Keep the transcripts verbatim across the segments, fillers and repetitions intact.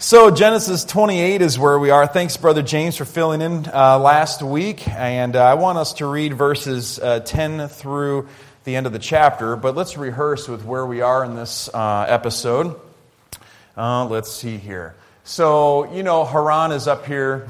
So Genesis twenty-eight is where we are. Thanks, Brother James, for filling in uh, last week. And uh, I want us to read verses uh, ten through the end of the chapter. But let's rehearse with where we are in this uh, episode. Uh, let's see here. So, you know, Haran is up here.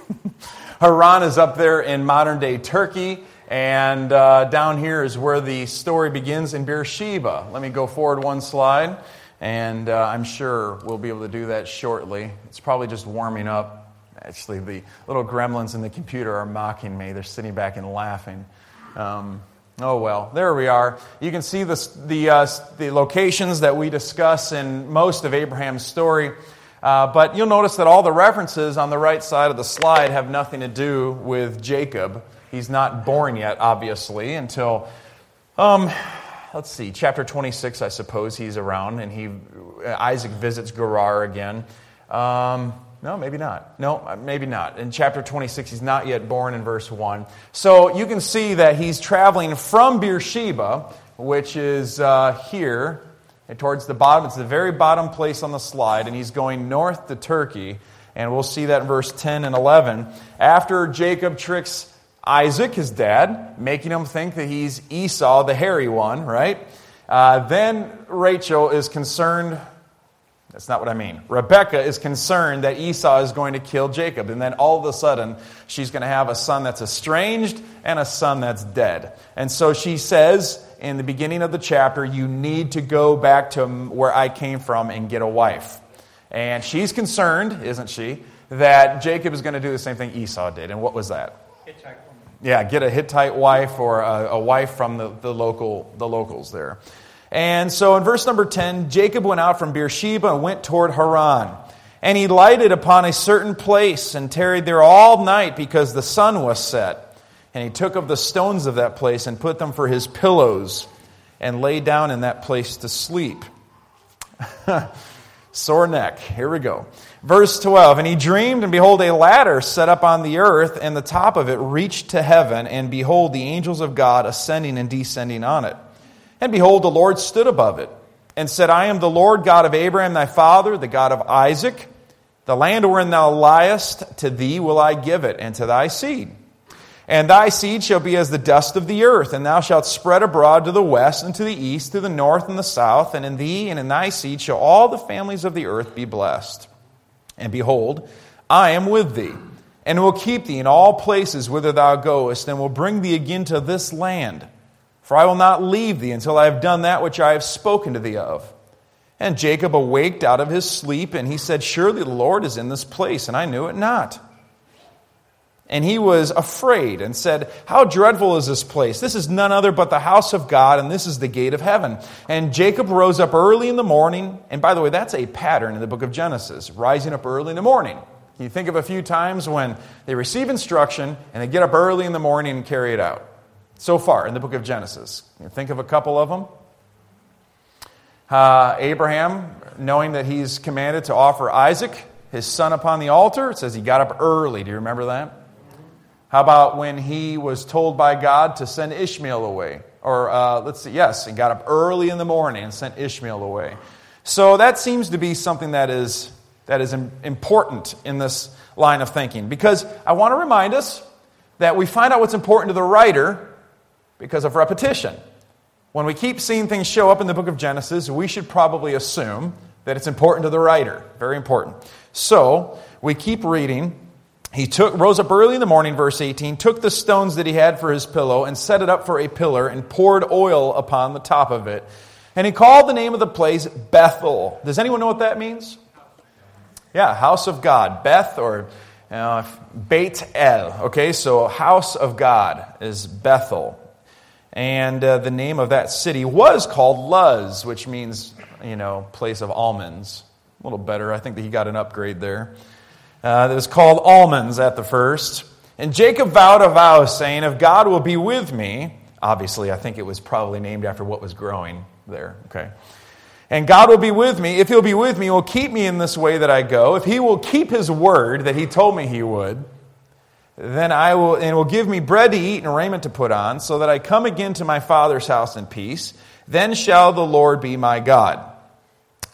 Haran is up there in modern-day Turkey. And uh, down here is where the story begins in Beersheba. Let me go forward one slide. And uh, I'm sure we'll be able to do that shortly. It's probably just warming up. Actually, the little gremlins in the computer are mocking me. They're sitting back and laughing. Um, oh, well, there we are. You can see the, the, uh, the locations that we discuss in most of Abraham's story. Uh, but you'll notice that all the references on the right side of the slide have nothing to do with Jacob. He's not born yet, obviously, until... Um, Let's see, chapter twenty-six, I suppose he's around, and he Isaac visits Gerar again. Um, no, maybe not. No, maybe not. In chapter twenty-six, he's not yet born in verse one. So you can see that he's traveling from Beersheba, which is uh, here, and towards the bottom. It's the very bottom place on the slide, and he's going north to Turkey. And we'll see that in verse ten and eleven. After Jacob tricks Isaac, his dad, making him think that he's Esau, the hairy one, right? Uh, then Rachel is concerned, that's not what I mean. Rebekah is concerned that Esau is going to kill Jacob. And then all of a sudden, she's going to have a son that's estranged and a son that's dead. And so she says in the beginning of the chapter, you need to go back to where I came from and get a wife. And she's concerned, isn't she, that Jacob is going to do the same thing Esau did. And what was that? Hitchhike. Yeah, get a Hittite wife or a, a wife from the, the local the locals there. And so in verse number ten, Jacob went out from Beersheba and went toward Haran. And he lighted upon a certain place and tarried there all night because the sun was set. And he took of the stones of that place and put them for his pillows and lay down in that place to sleep. Sore neck. Here we go. Verse twelve, and he dreamed, and behold, a ladder set up on the earth, and the top of it reached to heaven, and behold, the angels of God ascending and descending on it. And behold, the Lord stood above it, and said, I am the Lord God of Abraham thy father, the God of Isaac. The land wherein thou liest, to thee will I give it, and to thy seed. And thy seed shall be as the dust of the earth, and thou shalt spread abroad to the west, and to the east, to the north and the south, and in thee and in thy seed shall all the families of the earth be blessed. And behold, I am with thee, and will keep thee in all places whither thou goest, and will bring thee again to this land. For I will not leave thee until I have done that which I have spoken to thee of. And Jacob awaked out of his sleep, and he said, Surely the Lord is in this place, and I knew it not. And he was afraid, and said, How dreadful is this place? This is none other but the house of God, and this is the gate of heaven. And Jacob rose up early in the morning. And by the way, that's a pattern in the book of Genesis, rising up early in the morning. Can you think of a few times when they receive instruction, and they get up early in the morning and carry it out? So far in the book of Genesis. Can you think of a couple of them? Uh, Abraham, knowing that he's commanded to offer Isaac, his son, upon the altar, it says he got up early. Do you remember that? How about when he was told by God to send Ishmael away? Or uh, let's see, yes, he got up early in the morning and sent Ishmael away. So that seems to be something that is that is important in this line of thinking. Because I want to remind us that we find out what's important to the writer because of repetition. When we keep seeing things show up in the book of Genesis, we should probably assume that it's important to the writer. Very important. So we keep reading. He took rose up early in the morning, verse eighteen, took the stones that he had for his pillow and set it up for a pillar and poured oil upon the top of it. And he called the name of the place Bethel. Does anyone know what that means? Yeah, house of God. Beth or uh, Beit El. Okay, so house of God is Bethel. And uh, the name of that city was called Luz, which means, you know, place of almonds. A little better. I think that he got an upgrade there. Uh, it was called almonds at the first. And Jacob vowed a vow, saying, If God will be with me, obviously I think it was probably named after what was growing there. Okay. And God will be with me. If he'll be with me, he will keep me in this way that I go. If he will keep his word that he told me he would, then I will, and will give me bread to eat and raiment to put on, so that I come again to my father's house in peace. Then shall the Lord be my God.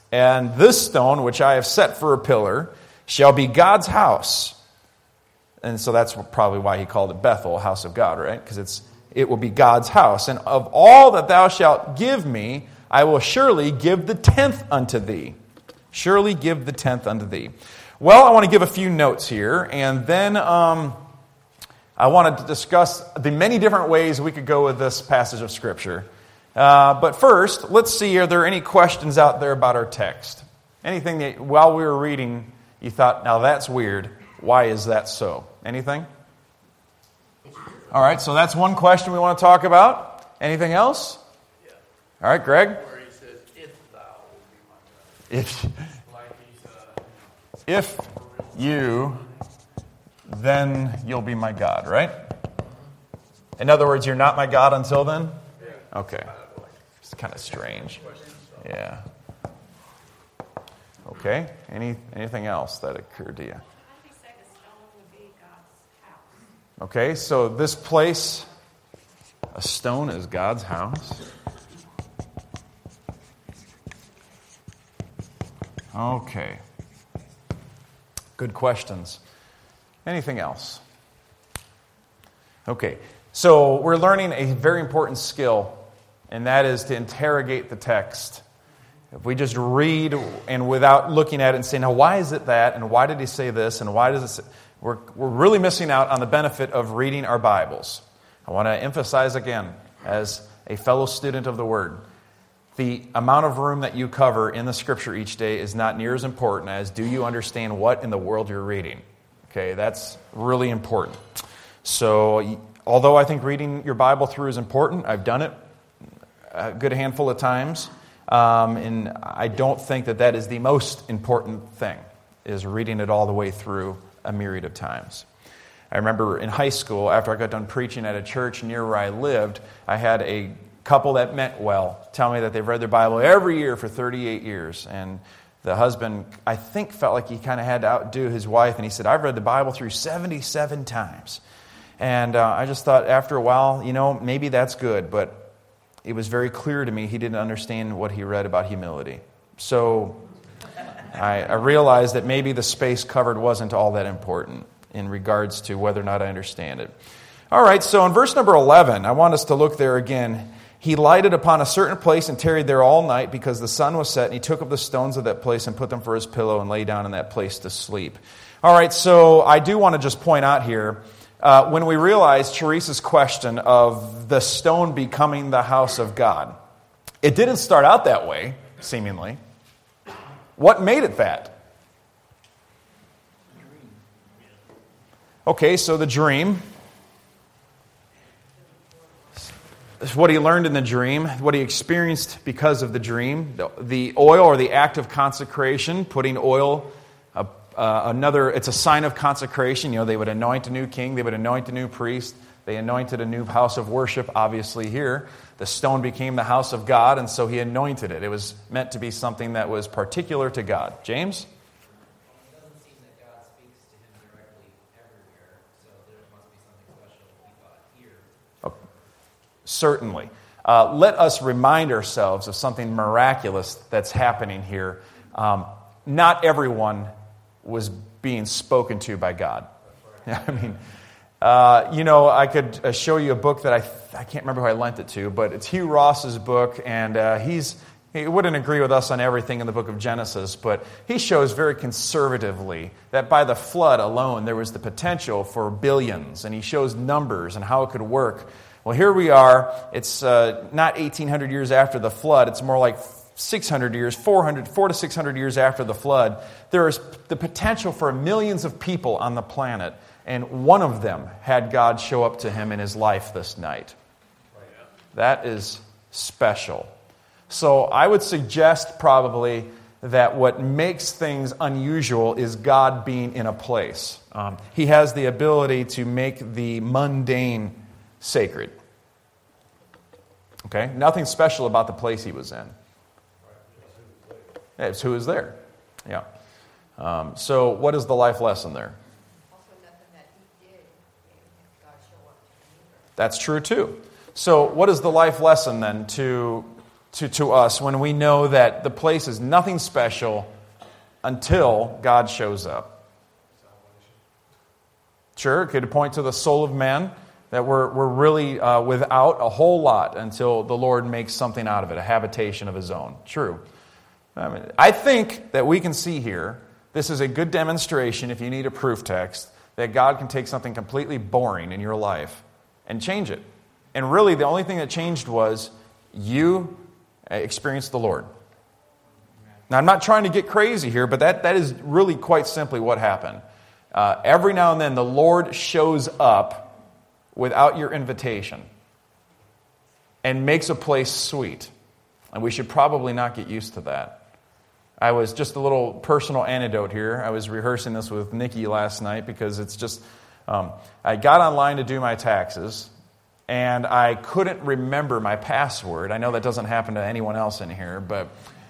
And this stone, which I have set for a pillar, shall be God's house. And so that's probably why he called it Bethel, house of God, right? Because it's it will be God's house. And of all that thou shalt give me, I will surely give the tenth unto thee. Surely give the tenth unto thee. Well, I want to give a few notes here, and then um, I wanted to discuss the many different ways we could go with this passage of Scripture. Uh, but first, let's see, are there any questions out there about our text? Anything that, while we were reading, you thought, now that's weird. Why is that so? Anything? All right, so that's one question we want to talk about. Anything else? Yeah. All right, Greg? Where he says, if thou will be my God. If, Like he's, uh, if you, then you'll be my God, right? In other words, you're not my God until then? Yeah. Okay. It's kind of strange. Yeah. Okay. Any anything else that occurred to you? Okay, so this place, a stone is God's house. Okay. Good questions. Anything else? Okay, so we're learning a very important skill, and that is to interrogate the text. If we just read and without looking at it and saying, now why is it that, and why did he say this, and why does it say... We're, we're really missing out on the benefit of reading our Bibles. I want to emphasize again, as a fellow student of the Word, the amount of room that you cover in the Scripture each day is not near as important as do you understand what in the world you're reading. Okay, that's really important. So, although I think reading your Bible through is important, I've done it a good handful of times, um, and I don't think that that is the most important thing, is reading it all the way through a myriad of times. I remember in high school, after I got done preaching at a church near where I lived, I had a couple that meant well tell me that they've read their Bible every year for thirty-eight years. And the husband, I think, felt like he kind of had to outdo his wife. And he said, I've read the Bible through seventy-seven times. And uh, I just thought after a while, you know, maybe that's good. But it was very clear to me he didn't understand what he read about humility. So I, I realized that maybe the space covered wasn't all that important in regards to whether or not I understand it. All right, so in verse number eleven, I want us to look there again. He lighted upon a certain place and tarried there all night because the sun was set, and he took up the stones of that place and put them for his pillow and lay down in that place to sleep. All right, so I do want to just point out here, uh, when we realize Teresa's question of the stone becoming the house of God, it didn't start out that way, seemingly. What made it that? Okay, so the dream. What he learned in the dream, what he experienced because of the dream, the, the oil or the act of consecration, putting oil, uh, uh, another, it's a sign of consecration. You know, they would anoint a new king, they would anoint a new priest, they anointed a new house of worship, obviously here. The stone became the house of God, and so he anointed it. It was meant to be something that was particular to God. James? It doesn't seem that God speaks to him directly everywhere, so there must be something special he thought here. Oh, certainly. Uh, let us remind ourselves of something miraculous that's happening here. Um, not everyone was being spoken to by God. I mean... Uh, you know, I could uh, show you a book that I I can't remember who I lent it to, but it's Hugh Ross's book, and uh, he's he wouldn't agree with us on everything in the book of Genesis, but he shows very conservatively that by the flood alone there was the potential for billions, and he shows numbers and how it could work. Well, here we are. It's uh, not eighteen hundred years after the flood. It's more like six hundred years, four hundred, four to six hundred years after the flood. There is the potential for millions of people on the planet. And one of them had God show up to him in his life this night. That is special. So I would suggest probably that what makes things unusual is God being in a place. Um, he has the ability to make the mundane sacred. Okay? Nothing special about the place he was in. It's who is there. Yeah. Um, so what is the life lesson there? That's true too. So what is the life lesson then to to, to us when we know that the place is nothing special until God shows up. Sure, it could point to the soul of man, that we're, we're really uh, without a whole lot until the Lord makes something out of it, a habitation of His own. True. I mean, I think that we can see here, this is a good demonstration, if you need a proof text, that God can take something completely boring in your life and change it. And really, the only thing that changed was you experienced the Lord. Now, I'm not trying to get crazy here, but that, that is really quite simply what happened. Uh, every now and then, the Lord shows up without your invitation and makes a place sweet. And we should probably not get used to that. I was just a little personal anecdote here. I was rehearsing this with Nikki last night because it's just, um, I got online to do my taxes, and I couldn't remember my password. I know that doesn't happen to anyone else in here, but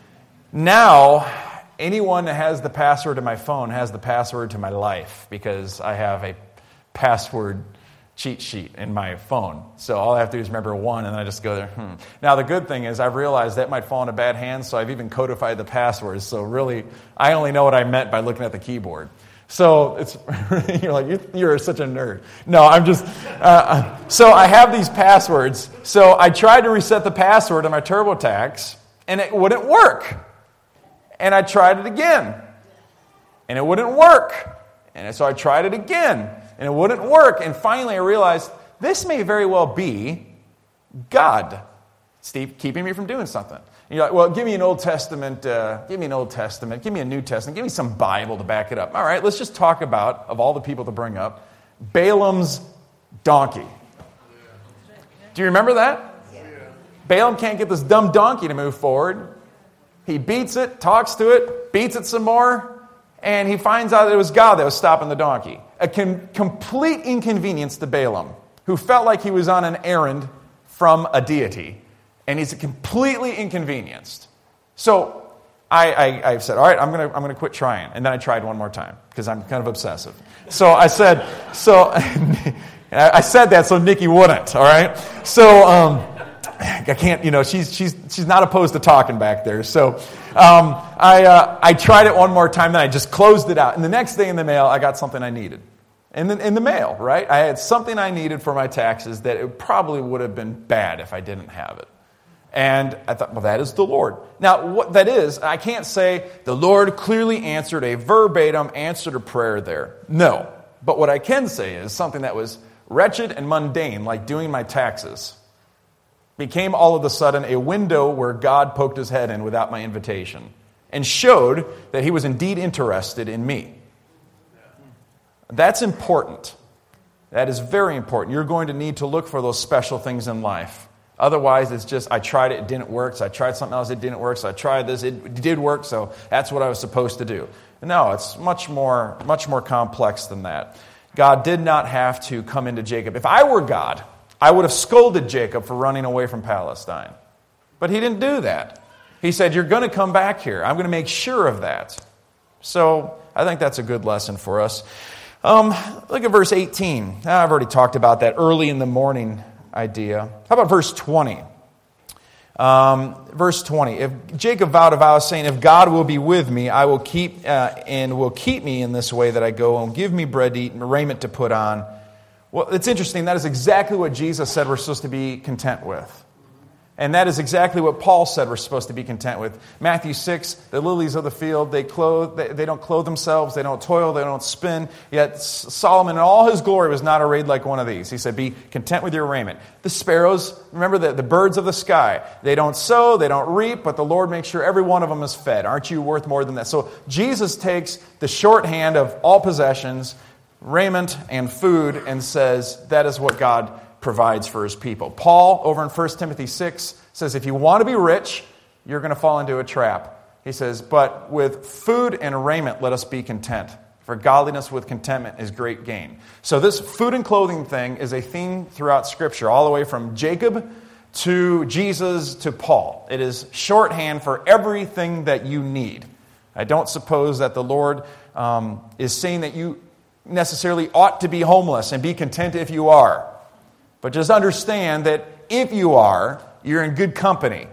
now anyone that has the password to my phone has the password to my life because I have a password cheat sheet in my phone. So all I have to do is remember one, and then I just go there. Hmm. Now, the good thing is I've realized that might fall into bad hands, so I've even codified the passwords. So really, I only know what I meant by looking at the keyboard. So it's you're like, you're, you're such a nerd. No, I'm just... Uh, so I have these passwords. So I tried to reset the password on my TurboTax, and it wouldn't work. And I tried it again, and it wouldn't work. And so I tried it again, and it wouldn't work. And finally I realized this may very well be God, Steve, keeping me from doing something. And you're like, well, give me an Old Testament, uh, give me an Old Testament, give me a New Testament, give me some Bible to back it up. All right, let's just talk about, of all the people to bring up, Balaam's donkey. Do you remember that? Yeah. Balaam can't get this dumb donkey to move forward. He beats it, talks to it, beats it some more, and he finds out that it was God that was stopping the donkey. A com- complete inconvenience to Balaam, who felt like he was on an errand from a deity, and he's completely inconvenienced. So I, I, I said, all right, I'm going to I'm going to quit trying. And then I tried one more time, because I'm kind of obsessive. So I said, so I said that so Nikki wouldn't, all right? So... Um, I can't, you know, she's she's she's not opposed to talking back there. So um, I uh, I tried it one more time, then I just closed it out. And the next day in the mail, I got something I needed. In the, in the mail, right? I had something I needed for my taxes that it probably would have been bad if I didn't have it. And I thought, well, that is the Lord. Now, what that is, I can't say the Lord clearly answered a verbatim answer to prayer there. No. But what I can say is something that was wretched and mundane, like doing my taxes, became all of a sudden a window where God poked His head in without my invitation and showed that He was indeed interested in me. That's important. That is very important. You're going to need to look for those special things in life. Otherwise, it's just, I tried it, it didn't work, so I tried something else, it didn't work, so I tried this, it did work, so that's what I was supposed to do. No, it's much more, much more complex than that. God did not have to come into Jacob. If I were God, I would have scolded Jacob for running away from Palestine. But he didn't do that. He said, you're going to come back here. I'm going to make sure of that. So I think that's a good lesson for us. Um, look at verse eighteen. Now, I've already talked about that early in the morning idea. How about verse twenty? Um, verse twenty. If Jacob vowed a vow saying, if God will be with me, I will keep uh, and will keep me in this way that I go, and give me bread to eat and raiment to put on. Well, it's interesting. That is exactly what Jesus said we're supposed to be content with. And that is exactly what Paul said we're supposed to be content with. Matthew six, the lilies of the field, they clothe, they, they don't clothe themselves, they don't toil, they don't spin. Yet Solomon in all his glory was not arrayed like one of these. He said, be content with your raiment. The sparrows, remember the, the birds of the sky, they don't sow, they don't reap, but the Lord makes sure every one of them is fed. Aren't you worth more than that? So Jesus takes the shorthand of all possessions, raiment and food, and says that is what God provides for His people. Paul, over in First Timothy six, says if you want to be rich, you're going to fall into a trap. He says, but with food and raiment let us be content, for godliness with contentment is great gain. So this food and clothing thing is a theme throughout Scripture, all the way from Jacob to Jesus to Paul. It is shorthand for everything that you need. I don't suppose that the Lord um, is saying that you necessarily ought to be homeless and be content if you are. But just understand that if you are, you're in good company.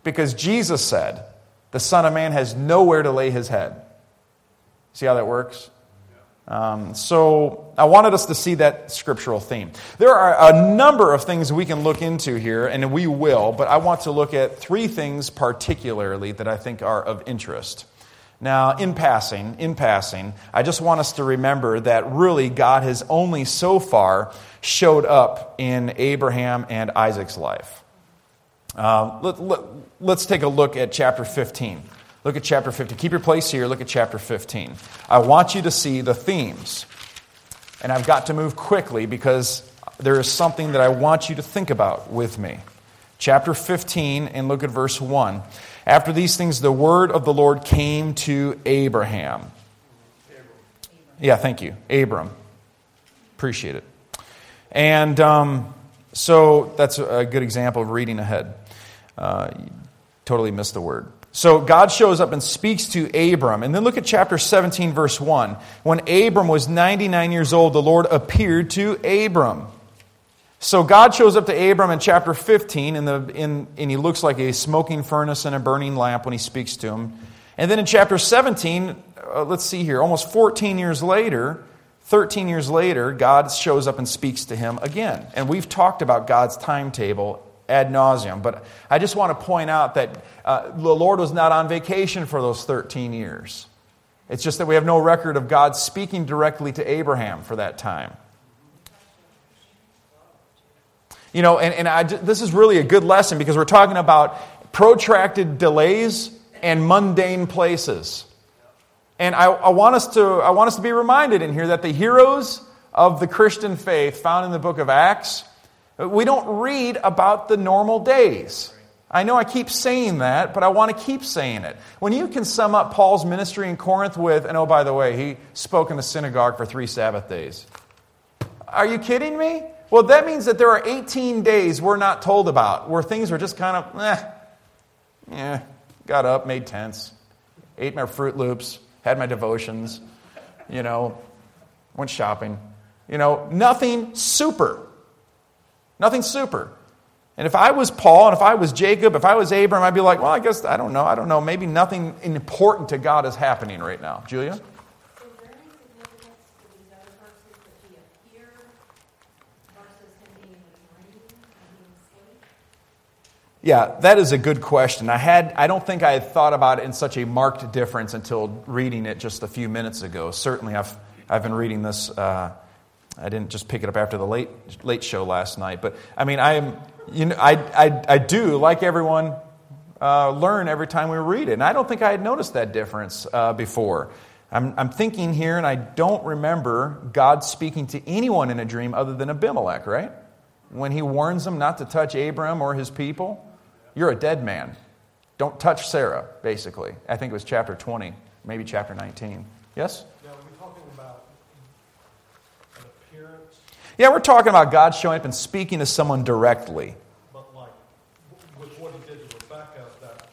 Because Jesus said, the Son of Man has nowhere to lay his head. See how that works? Um, so I wanted us to see that scriptural theme. There are a number of things we can look into here, and we will, but I want to look at three things particularly that I think are of interest. Now, in passing, in passing, I just want us to remember that really God has only so far showed up in Abraham and Isaac's life. Uh, let, let, let's take a look at chapter fifteen. Look at chapter fifteen. Keep your place here. Look at chapter fifteen. I want you to see the themes. And I've got to move quickly because there is something that I want you to think about with me. Chapter fifteen, and look at verse one. After these things, the word of the Lord came to Abraham. Yeah, thank you. Abram. Appreciate it. And um, so that's a good example of reading ahead. Uh, you totally missed the word. So God shows up and speaks to Abram. And then look at chapter seventeen, verse one. When Abram was ninety-nine years old, the Lord appeared to Abram. So God shows up to Abram in chapter fifteen, in the, in, and he looks like a smoking furnace and a burning lamp when he speaks to him. And then in chapter seventeen, uh, let's see here, almost fourteen years later, thirteen years later, God shows up and speaks to him again. And we've talked about God's timetable ad nauseum, but I just want to point out that uh, the Lord was not on vacation for those thirteen years. It's just that we have no record of God speaking directly to Abraham for that time. You know, and, and I, this is really a good lesson because we're talking about protracted delays and mundane places. And I, I want us to I want us to be reminded in here that the heroes of the Christian faith found in the book of Acts, we don't read about the normal days. I know I keep saying that, but I want to keep saying it. When you can sum up Paul's ministry in Corinth with, and oh, by the way, he spoke in the synagogue for three Sabbath days. Are you kidding me? Well, that means that there are eighteen days we're not told about, where things were just kind of, eh, yeah, got up, made tents, ate my Fruit Loops, had my devotions, you know, went shopping. You know, nothing super. Nothing super. And if I was Paul, and if I was Jacob, if I was Abram, I'd be like, well, I guess, I don't know, I don't know, maybe nothing important to God is happening right now. Julia? Yeah, that is a good question. I had I don't think I had thought about it in such a marked difference until reading it just a few minutes ago. Certainly, I've I've been reading this. Uh, I didn't just pick it up after the late late show last night, but I mean, I am you know I I, I do like everyone uh, learn every time we read it, and I don't think I had noticed that difference uh, before. I'm I'm thinking here, and I don't remember God speaking to anyone in a dream other than Abimelech, right? When he warns them not to touch Abram or his people. You're a dead man. Don't touch Sarah, basically. I think it was chapter twenty, maybe chapter nineteen. Yes? Now, are we talking about an appearance? Yeah, we're talking about God showing up and speaking to someone directly. But like, with what he did to Rebecca, that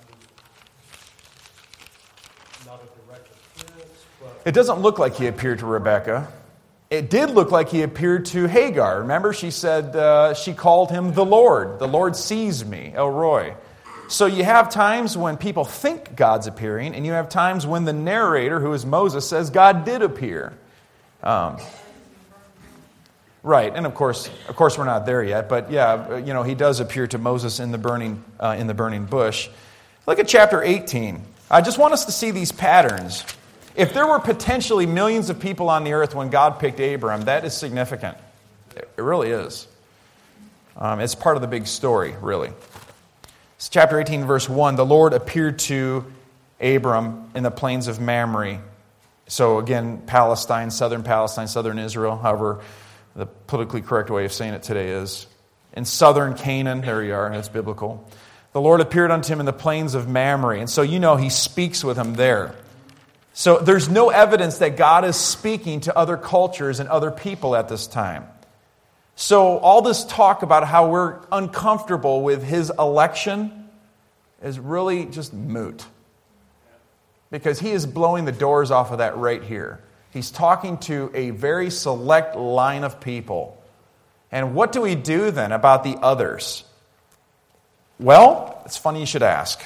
was not a direct appearance, but... It doesn't look like he appeared to Rebecca. It did look like he appeared to Hagar. Remember, she said, uh, she called him the Lord. The Lord sees me, El Roy. So you have times when people think God's appearing, and you have times when the narrator, who is Moses, says God did appear. Um, right, and of course, of course, we're not there yet. But yeah, you know, he does appear to Moses in the burning uh, in the burning bush. Look at chapter eighteen. I just want us to see these patterns. If there were potentially millions of people on the earth when God picked Abram, that is significant. It really is. Um, it's part of the big story, really. It's chapter eighteen, verse one. The Lord appeared to Abram in the plains of Mamre. So again, Palestine, southern Palestine, southern Israel, however the politically correct way of saying it today is. In southern Canaan, there you are, that's biblical. The Lord appeared unto him in the plains of Mamre. And so you know he speaks with him there. So there's no evidence that God is speaking to other cultures and other people at this time. So all this talk about how we're uncomfortable with his election is really just moot. Because he is blowing the doors off of that right here. He's talking to a very select line of people. And what do we do then about the others? Well, it's funny you should ask.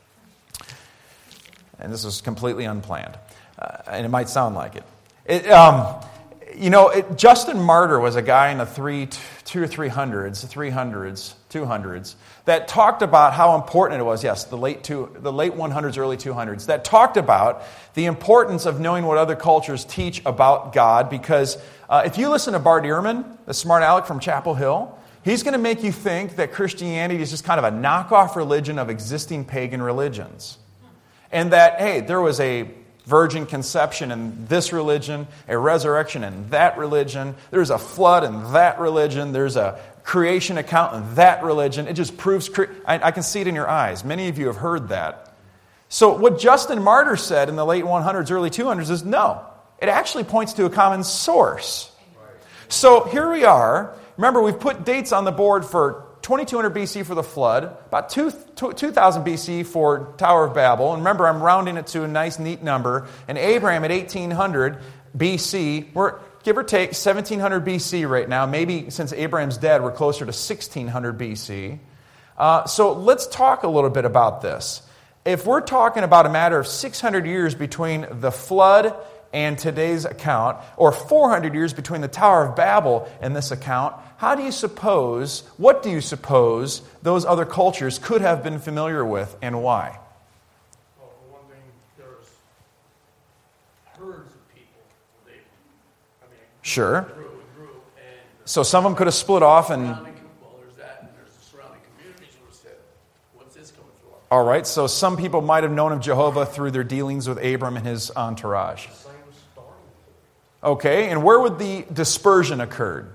And this is completely unplanned. Uh, and it might sound like it. it um, you know, it, Justin Martyr was a guy in the three, two or three hundreds, three hundreds, two hundreds, that talked about how important it was. Yes, the late two, the late one hundreds, early two hundreds. That talked about the importance of knowing what other cultures teach about God. Because uh, if you listen to Bart Ehrman, the smart aleck from Chapel Hill, he's going to make you think that Christianity is just kind of a knockoff religion of existing pagan religions. And that, hey, there was a virgin conception in this religion, a resurrection in that religion, there's a flood in that religion, there's a creation account in that religion. It just proves, cre- I, I can see it in your eyes. Many of you have heard that. So what Justin Martyr said in the late one hundreds, early two hundreds is no. It actually points to a common source. So here we are. Remember, we've put dates on the board for twenty-two hundred B C for the flood, about two thousand B C for Tower of Babel. And remember, I'm rounding it to a nice, neat number. And Abraham at eighteen hundred B C, we're give or take seventeen hundred B C right now. Maybe since Abraham's dead, we're closer to sixteen hundred B C. Uh, so let's talk a little bit about this. If we're talking about a matter of six hundred years between the flood and today's account, or four hundred years between the Tower of Babel and this account, how do you suppose, what do you suppose those other cultures could have been familiar with, and why? Well, for one thing, there's herds of people. They, I mean, Sure. Grew and grew, and So some of them could have split off and... surrounding, well, there's that, and there's the surrounding communities who have said, what's this coming from? All right, so some people might have known of Jehovah through their dealings with Abram and his entourage. Same starting point. Okay, and where would the dispersion occur?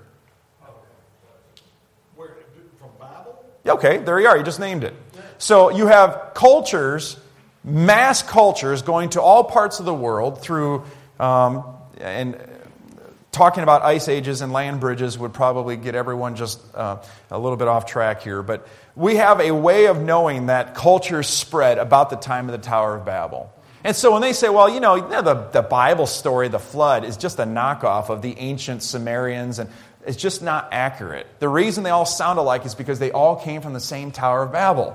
Where, from Babel? Okay, there you are. You just named it. So you have cultures, mass cultures, going to all parts of the world through, um, and talking about ice ages and land bridges would probably get everyone just uh, a little bit off track here. But we have a way of knowing that cultures spread about the time of the Tower of Babel. And so when they say, well, you know, the, the Bible story, the flood, is just a knockoff of the ancient Sumerians, and it's just not accurate. The reason they all sound alike is because they all came from the same Tower of Babel.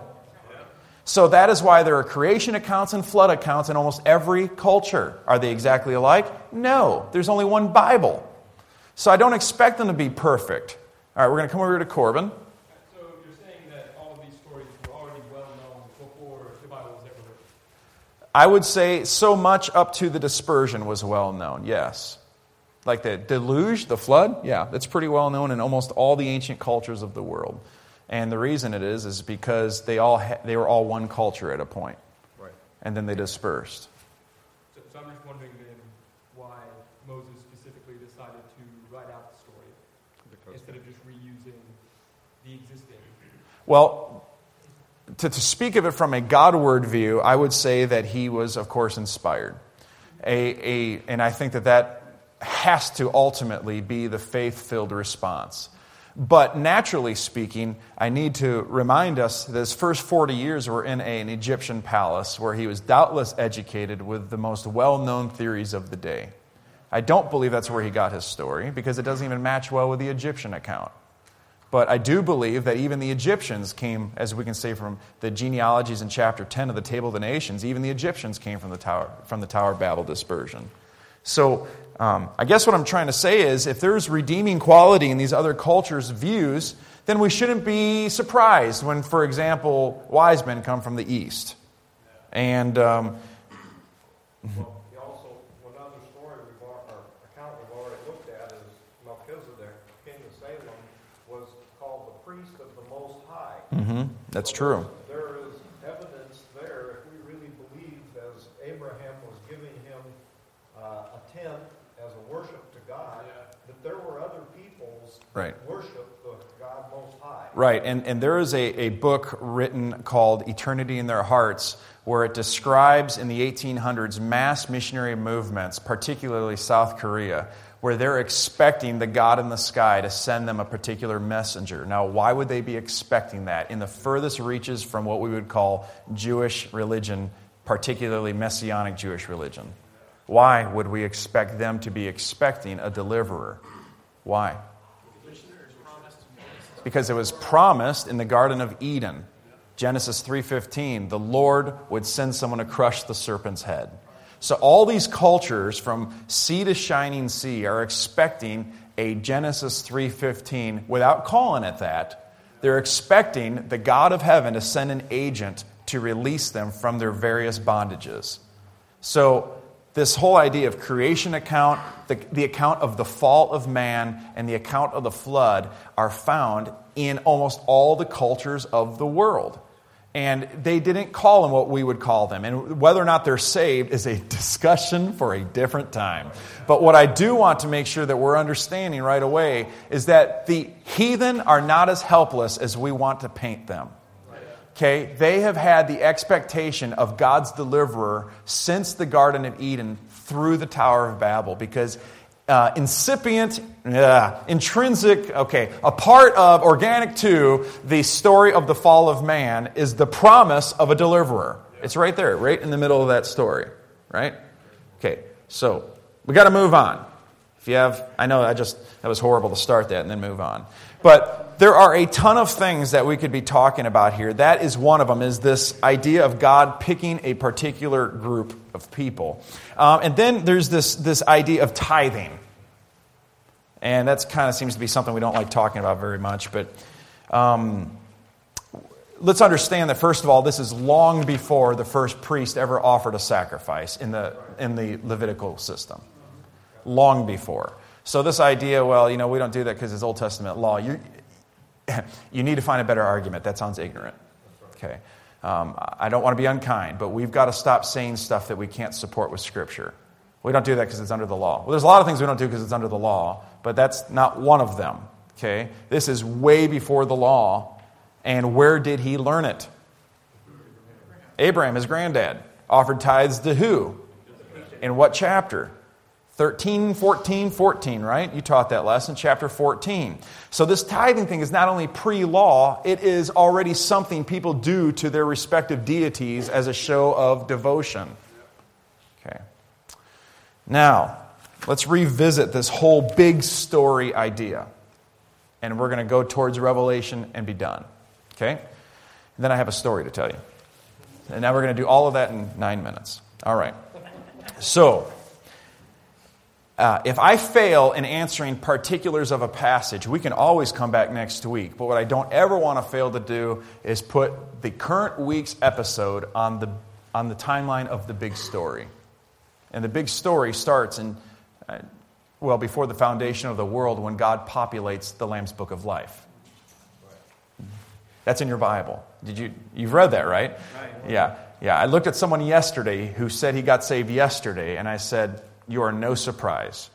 So that is why there are creation accounts and flood accounts in almost every culture. Are they exactly alike? No. There's only one Bible. So I don't expect them to be perfect. All right, we're going to come over to Corbin. So you're saying that all of these stories were already well known before the Bible was ever written? I would say so much up to the dispersion was well known, yes. Like the deluge, the flood, yeah, that's pretty well known in almost all the ancient cultures of the world. And the reason it is is because they all ha- they were all one culture at a point. Right. And then they dispersed. So, so I'm just wondering then why Moses specifically decided to write out the story because instead of just reusing the existing. Well, to, to speak of it from a Godward view, I would say that he was, of course, inspired. A, a, and I think that that has to ultimately be the faith-filled response. But naturally speaking, I need to remind us that his first forty years were in a, an Egyptian palace where he was doubtless educated with the most well-known theories of the day. I don't believe that's where he got his story because it doesn't even match well with the Egyptian account. But I do believe that even the Egyptians came, as we can say from the genealogies in chapter ten of the Table of the Nations, even the Egyptians came from the Tower, from the Tower of Babel dispersion. So um, I guess what I'm trying to say is if there's redeeming quality in these other cultures' views, then we shouldn't be surprised when, for example, wise men come from the East. And um, Well, he also, one other story we've al- or account we've already looked at is Melchizedek, king of Salem, was called the priest of the Most High. mm-hmm, that's So true. There is evidence there, if we really believe, as Abraham was giving him uh, a tenth as a worship to God, that there were other peoples that Right. worship the God Most High. Right, and, and there is a, a book written called Eternity in Their Hearts where it describes in the eighteen hundreds mass missionary movements, particularly South Korea, where they're expecting the God in the sky to send them a particular messenger. Now, why would they be expecting that in the furthest reaches from what we would call Jewish religion, particularly Messianic Jewish religion? Why would we expect them to be expecting a deliverer? Why? Because it was promised in the Garden of Eden. Genesis three fifteen, the Lord would send someone to crush the serpent's head. So all these cultures from sea to shining sea are expecting a Genesis three fifteen without calling it that. They're expecting the God of heaven to send an agent to release them from their various bondages. So this whole idea of creation account, the, the account of the fall of man, and the account of the flood are found in almost all the cultures of the world. And they didn't call them what we would call them. And whether or not they're saved is a discussion for a different time. But what I do want to make sure that we're understanding right away is that the heathen are not as helpless as we want to paint them. Okay, they have had the expectation of God's deliverer since the Garden of Eden through the Tower of Babel, because uh, incipient, uh, intrinsic, okay, a part of, organic to the story of the fall of man is the promise of a deliverer. It's right there, right in the middle of that story, right? Okay, so we got to move on. If you have, I know I just, that was horrible to start that and then move on. But there are a ton of things that we could be talking about here. That is one of them, is this idea of God picking a particular group of people. Um, and then there's this, this idea of tithing. And that kind of seems to be something we don't like talking about very much. But um, let's understand that, first of all, this is long before the first priest ever offered a sacrifice in the in the Levitical system. Long before. So this idea, well, you know, we don't do that because it's Old Testament law. You you need to find a better argument. That sounds ignorant. Okay. Um, I don't want to be unkind, but we've got to stop saying stuff that we can't support with Scripture. We don't do that because it's under the law. Well, there's a lot of things we don't do because it's under the law, but that's not one of them. Okay. This is way before the law. And where did he learn it? Abraham, his granddad, offered tithes to who? In what chapter? thirteen, fourteen, fourteen, right? You taught that lesson, chapter fourteen. So this tithing thing is not only pre-law, it is already something people do to their respective deities as a show of devotion. Okay. Now, let's revisit this whole big story idea. And we're going to go towards Revelation and be done. Okay? And then I have a story to tell you. And now we're going to do all of that in nine minutes. All right. So, Uh, if I fail in answering particulars of a passage, we can always come back next week. But what I don't ever want to fail to do is put the current week's episode on the on the timeline of the big story. And the big story starts in, uh, well, before the foundation of the world, when God populates the Lamb's Book of Life. That's in your Bible. Did you? You've read that, right? Right. Yeah, yeah. I looked at someone yesterday who said he got saved yesterday, and I said, you are no surprise.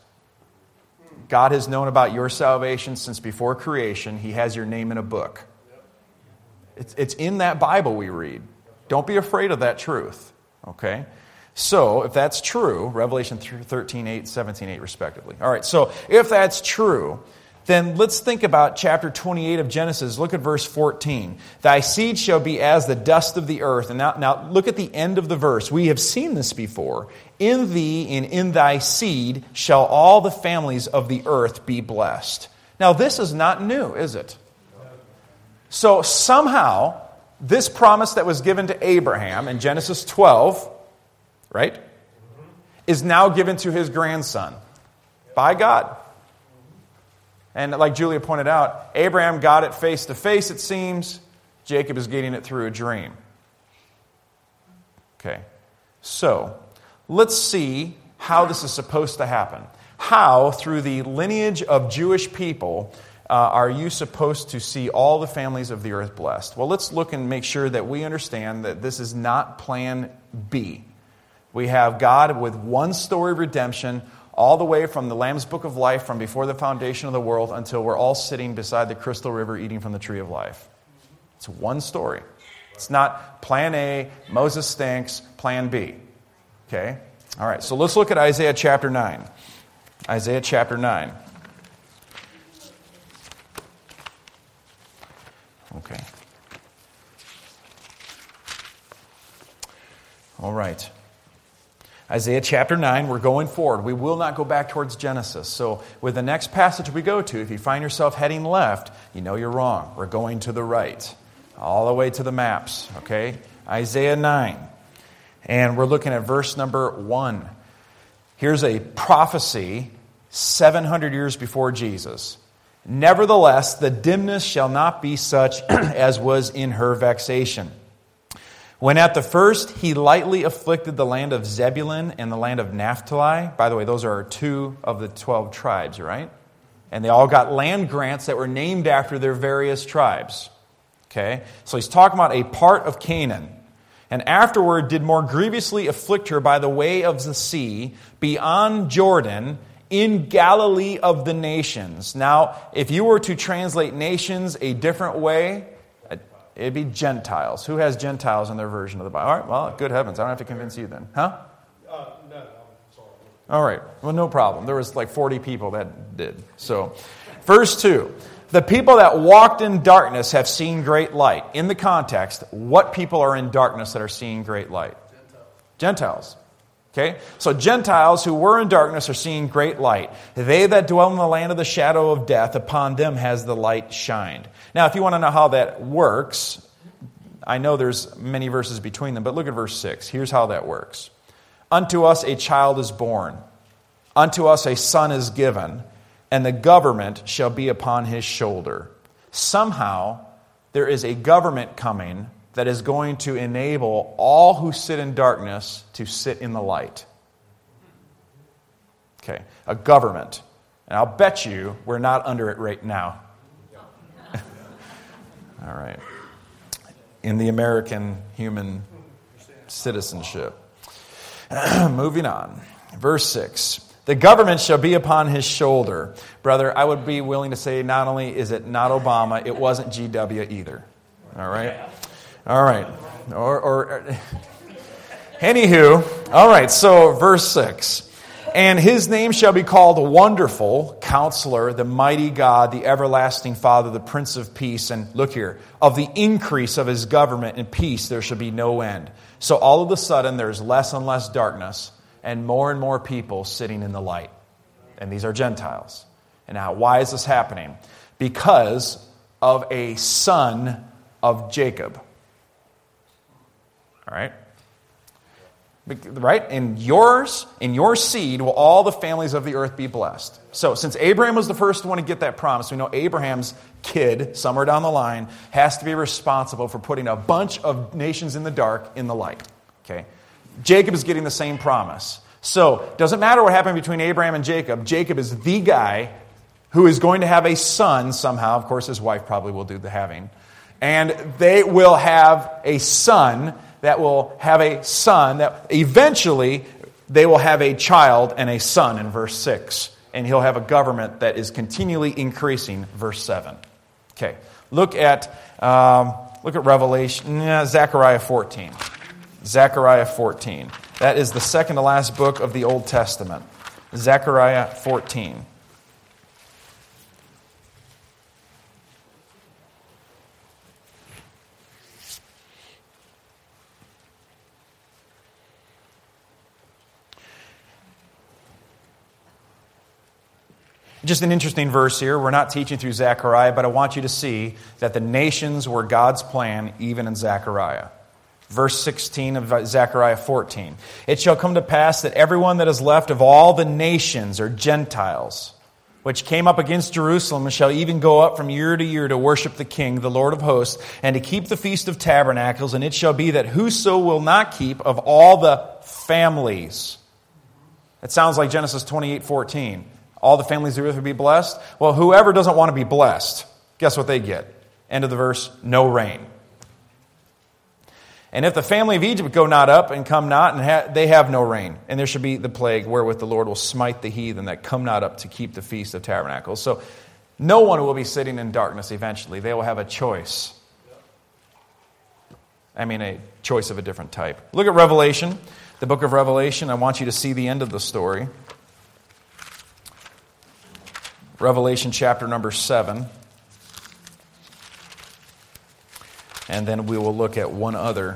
God has known about your salvation since before creation. He has your name in a book. It's, it's in that Bible we read. Don't be afraid of that truth. Okay? So, if that's true, Revelation thirteen, eight, seventeen, eight respectively. All right, so if that's true, then let's think about chapter twenty-eight of Genesis. Look at verse fourteen. Thy seed shall be as the dust of the earth. And now, now look at the end of the verse. We have seen this before. In thee and in thy seed shall all the families of the earth be blessed. Now this is not new, is it? So somehow, this promise that was given to Abraham in Genesis twelve, right, is now given to his grandson by God. And like Julia pointed out, Abraham got it face to face, it seems. Jacob is getting it through a dream. Okay. So, let's see how this is supposed to happen. How, through the lineage of Jewish people, uh, are you supposed to see all the families of the earth blessed? Well, let's look and make sure that we understand that this is not plan B. We have God with one story of redemption, all the way from the Lamb's Book of Life, from before the foundation of the world, until we're all sitting beside the crystal river eating from the tree of life. It's one story. It's not plan A, Moses stinks, plan B. Okay? All right, so let's look at Isaiah chapter nine. Isaiah chapter nine. Okay. All right. Isaiah chapter nine, we're going forward. We will not go back towards Genesis. So with the next passage we go to, if you find yourself heading left, you know you're wrong. We're going to the right. all the way to the maps, okay? Isaiah nine. And we're looking at verse number one. Here's a prophecy seven hundred years before Jesus. Nevertheless, the dimness shall not be such as was in her vexation. When at the first he lightly afflicted the land of Zebulun and the land of Naphtali. By the way, those are two of the twelve tribes, right? And they all got land grants that were named after their various tribes. Okay? So he's talking about a part of Canaan. And afterward did more grievously afflict her by the way of the sea, beyond Jordan, in Galilee of the nations. Now, if you were to translate nations a different way, it'd be Gentiles. Who has Gentiles in their version of the Bible? All right, well, good heavens, I don't have to convince you then. Huh? Uh, no, I'm sorry. All right, well, no problem. There was like forty people that did. So, verse two. The people that walked in darkness have seen great light. In the context, what people are in darkness that are seeing great light? Gentiles. Gentiles. Okay? So Gentiles who were in darkness are seeing great light. They that dwell in the land of the shadow of death, upon them has the light shined. Now, if you want to know how that works, I know there's many verses between them, but look at verse six. Here's how that works. Unto us a child is born. Unto us a son is given. And the government shall be upon his shoulder. Somehow, there is a government coming that is going to enable all who sit in darkness to sit in the light. Okay, a government. And I'll bet you we're not under it right now. All right. In the American human citizenship. Moving on. Verse six. The government shall be upon his shoulder. Brother, I would be willing to say not only is it not Obama, it wasn't G W either. All right? All right. Or, or anywho, all right, so verse six. And his name shall be called Wonderful, Counselor, the Mighty God, the Everlasting Father, the Prince of Peace. And look here, of the increase of his government and peace there shall be no end. So all of a sudden there's less and less darkness, and more and more people sitting in the light. And these are Gentiles. And now, why is this happening? Because of a son of Jacob. All right? Right? In yours, in your seed will all the families of the earth be blessed. So, since Abraham was the first one to get that promise, we know Abraham's kid, somewhere down the line, has to be responsible for putting a bunch of nations in the dark in the light. Okay? Jacob is getting the same promise. So, it doesn't matter what happened between Abraham and Jacob. Jacob is the guy who is going to have a son somehow. Of course, his wife probably will do the having. And they will have a son that will have a son that eventually they will have a child and a son in verse six. And he'll have a government that is continually increasing, verse seven. Okay, look at um, look at Revelation, yeah, Zechariah fourteen. Zechariah fourteen. That is the second to last book of the Old Testament. Zechariah fourteen. Just an interesting verse here. We're not teaching through Zechariah, but I want you to see that the nations were God's plan even in Zechariah. Verse sixteen of Zechariah fourteen. It shall come to pass that everyone that is left of all the nations or Gentiles, which came up against Jerusalem, shall even go up from year to year to worship the King, the Lord of hosts, and to keep the Feast of Tabernacles. And it shall be that whoso will not keep of all the families. It sounds like Genesis twenty-eight fourteen. All the families of the earth will be blessed. Well, whoever doesn't want to be blessed, guess what they get? End of the verse, no rain. And if the family of Egypt go not up and come not, and ha- they have no rain, and there shall be the plague wherewith the Lord will smite the heathen that come not up to keep the Feast of Tabernacles. So no one will be sitting in darkness eventually. They will have a choice. I mean, a choice of a different type. Look at Revelation, the book of Revelation. I want you to see the end of the story. Revelation chapter number seven. And then we will look at one other.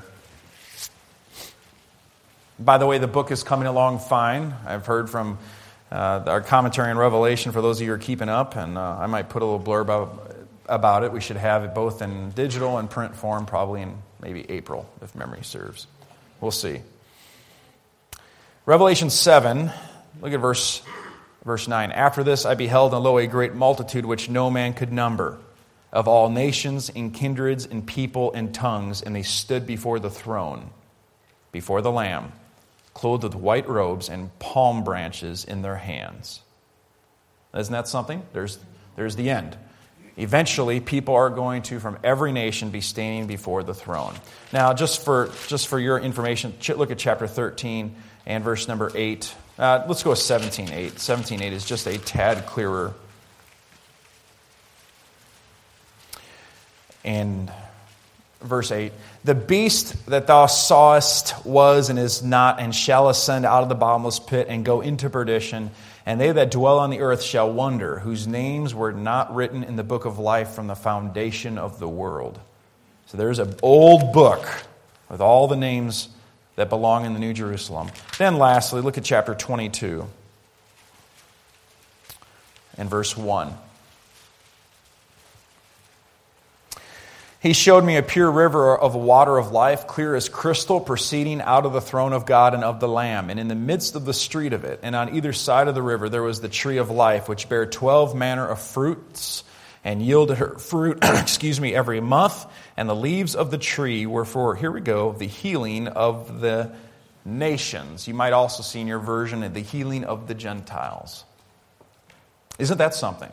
By the way, the book is coming along fine. I've heard from uh, our commentary on Revelation, for those of you who are keeping up, and uh, I might put a little blurb out about it. We should have it both in digital and print form, probably in maybe April, if memory serves. We'll see. Revelation seven, look at verse, verse nine. After this I beheld, and lo, a great multitude which no man could number, of all nations and kindreds and people and tongues, and they stood before the throne, before the Lamb, clothed with white robes and palm branches in their hands. Isn't that something? There's, there's the end. Eventually, people are going to, from every nation, be standing before the throne. Now, just for just for your information, look at chapter thirteen and verse number eight. Uh, let's go with seventeen eight. seventeen eight is just a tad clearer. And verse eight, the beast that thou sawest was and is not, and shall ascend out of the bottomless pit and go into perdition. And they that dwell on the earth shall wonder, whose names were not written in the book of life from the foundation of the world. So there's an old book with all the names that belong in the New Jerusalem. Then lastly, look at chapter twenty-two and verse one. He showed me a pure river of water of life, clear as crystal, proceeding out of the throne of God and of the Lamb. And in the midst of the street of it, and on either side of the river, there was the tree of life, which bare twelve manner of fruits, and yielded her fruit, excuse me, every month. And the leaves of the tree were for, here we go, the healing of the nations. You might also see in your version, the healing of the Gentiles. Isn't that something?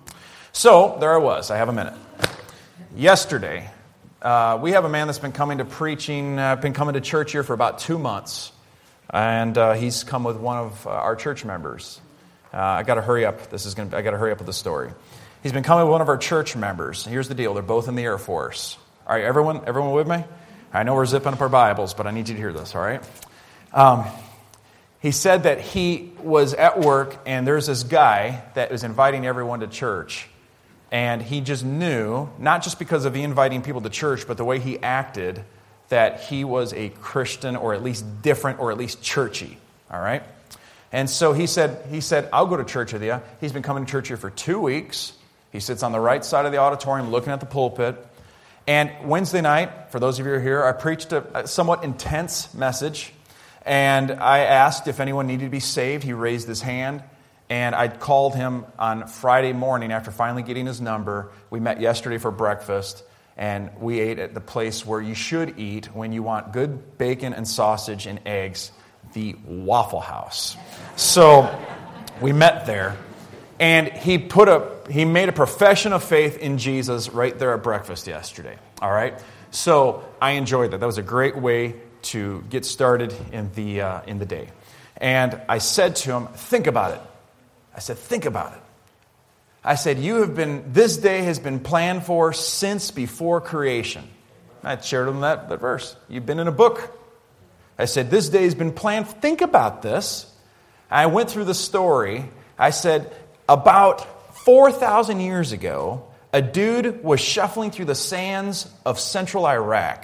So, there I was. I have a minute. Yesterday, uh, we have a man that's been coming to preaching, uh, been coming to church here for about two months. And uh, he's come with one of uh, our church members. Uh, I got to hurry up. This is going. I got to hurry up with the story. He's been coming with one of our church members. Here's the deal. They're both in the Air Force. All right, everyone, everyone with me? I know we're zipping up our Bibles, but I need you to hear this, all right? Um, he said that he was at work, and there's this guy that was inviting everyone to church. And he just knew, not just because of he inviting people to church, but the way he acted, that he was a Christian, or at least different, or at least churchy. All right? And so he said, he said, I'll go to church with you. He's been coming to church here for two weeks. He sits on the right side of the auditorium looking at the pulpit. And Wednesday night, for those of you who are here, I preached a, a somewhat intense message. And I asked if anyone needed to be saved. He raised his hand. And I called him on Friday morning after finally getting his number. We met yesterday for breakfast, and we ate at the place where you should eat when you want good bacon and sausage and eggs, the Waffle House. So we met there, and he put a he made a profession of faith in Jesus right there at breakfast yesterday. All right, so I enjoyed that. That was a great way to get started in the uh, in the day. And I said to him, "Think about it." I said, think about it. I said, you have been, this day has been planned for since before creation. I shared with him that, that verse. You've been in a book. I said, this day has been planned. Think about this. I went through the story. I said, about four thousand years ago, a dude was shuffling through the sands of central Iraq.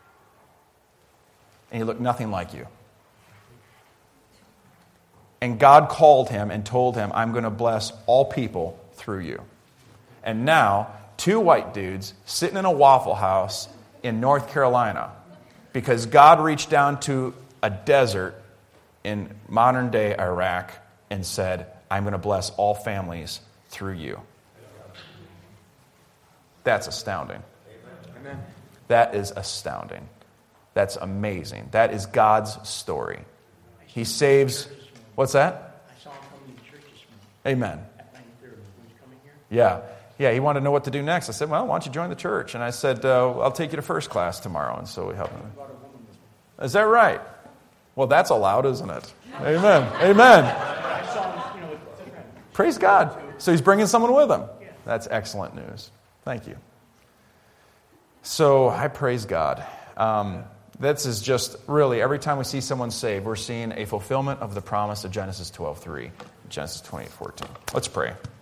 And he looked nothing like you. And God called him and told him, I'm going to bless all people through you. And now, two white dudes sitting in a Waffle House in North Carolina because God reached down to a desert in modern-day Iraq and said, I'm going to bless all families through you. That's astounding. Amen. That is astounding. That's amazing. That is God's story. He saves... What's that? I saw him coming to church this morning. Amen. At nine thirty. He was coming here? Yeah. Yeah, he wanted to know what to do next. I said, well, why don't you join the church? And I said, uh, I'll take you to first class tomorrow. And so we helped him. Is that right? Well, that's allowed, isn't it? Amen. Amen. I saw him, you know, with a friend. Praise God. So he's bringing someone with him. That's excellent news. Thank you. So I praise God. Um, This is just really, every time we see someone saved, we're seeing a fulfillment of the promise of Genesis twelve three, Genesis twenty-eight fourteen. Let's pray.